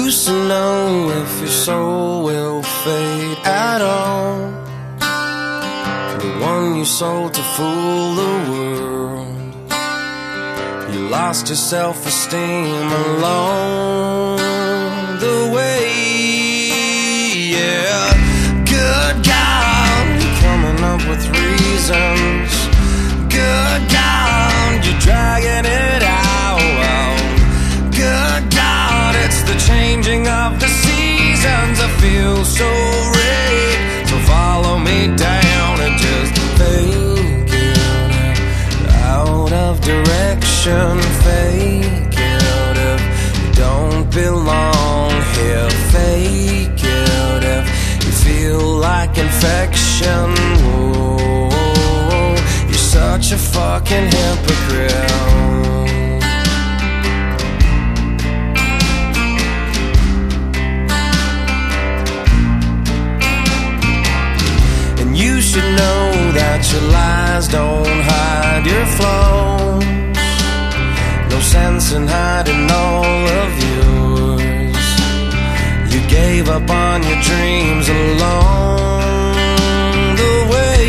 Who's to know if your soul will fade at all? The one you sold to fool the world. You lost your self-esteem along the way, yeah. Good God, you're coming up with reasons. Good God, you're dragging it out. Good God, it's the changing of the seasons. I feel so raped, so follow me down and just fake it out of direction. Fake it if you don't belong here. Fake it if you feel like infection. Whoa, you're such a fucking hypocrite. You should know that your lies don't hide your flaws. No sense in hiding all of yours. You gave up on your dreams along the way,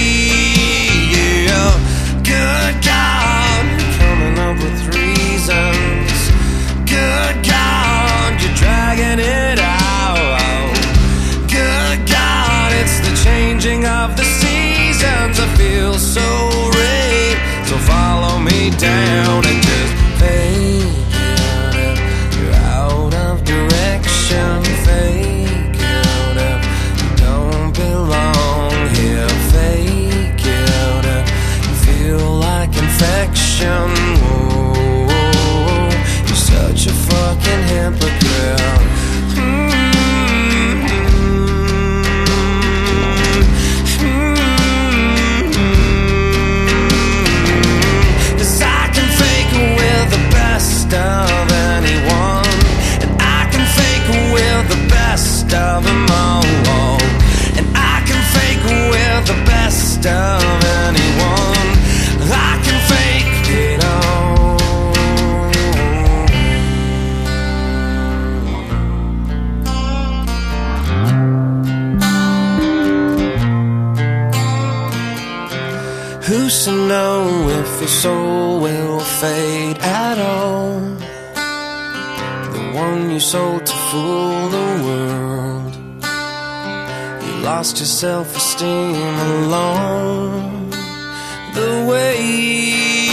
yeah. Good God, you're coming up with reasons. Good God, you're dragging it out. Good God, it's the changing of the seasons. I feel so raped, so follow me down and just fake it if you're out of direction. Fake it if you don't belong here. Fake it if you feel like infection. Whoa, you're such a fucking hypocrite. Of anyone, and I can fake with the best of them all, and I can fake with the best of anyone. I can fake it all. Who's to know if your soul will fade at all? One you sold to fool the world. You lost your self-esteem along the way.